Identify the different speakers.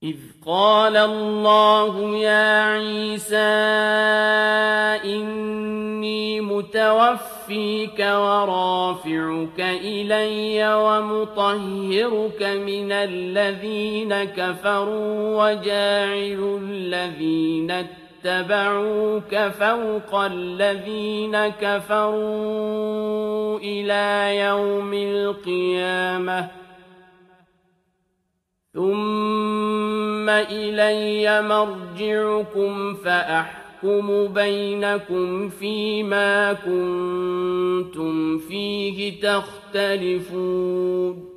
Speaker 1: إذ قال الله يا عيسى إني متوفيك ورافعك إلي ومطهرك من الذين كفروا وجاعل الذين اتبعوك فوق الذين كفروا إلى يوم القيامة ثم إلي مرجعكم فأحكم بينكم فيما كنتم فيه تختلفون